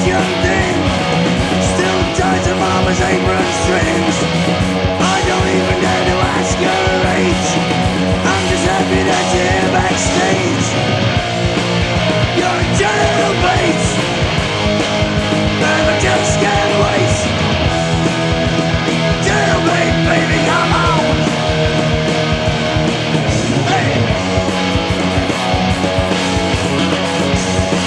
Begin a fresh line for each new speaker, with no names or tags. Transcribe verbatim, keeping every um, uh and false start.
young thing still ties her mama's apron strings.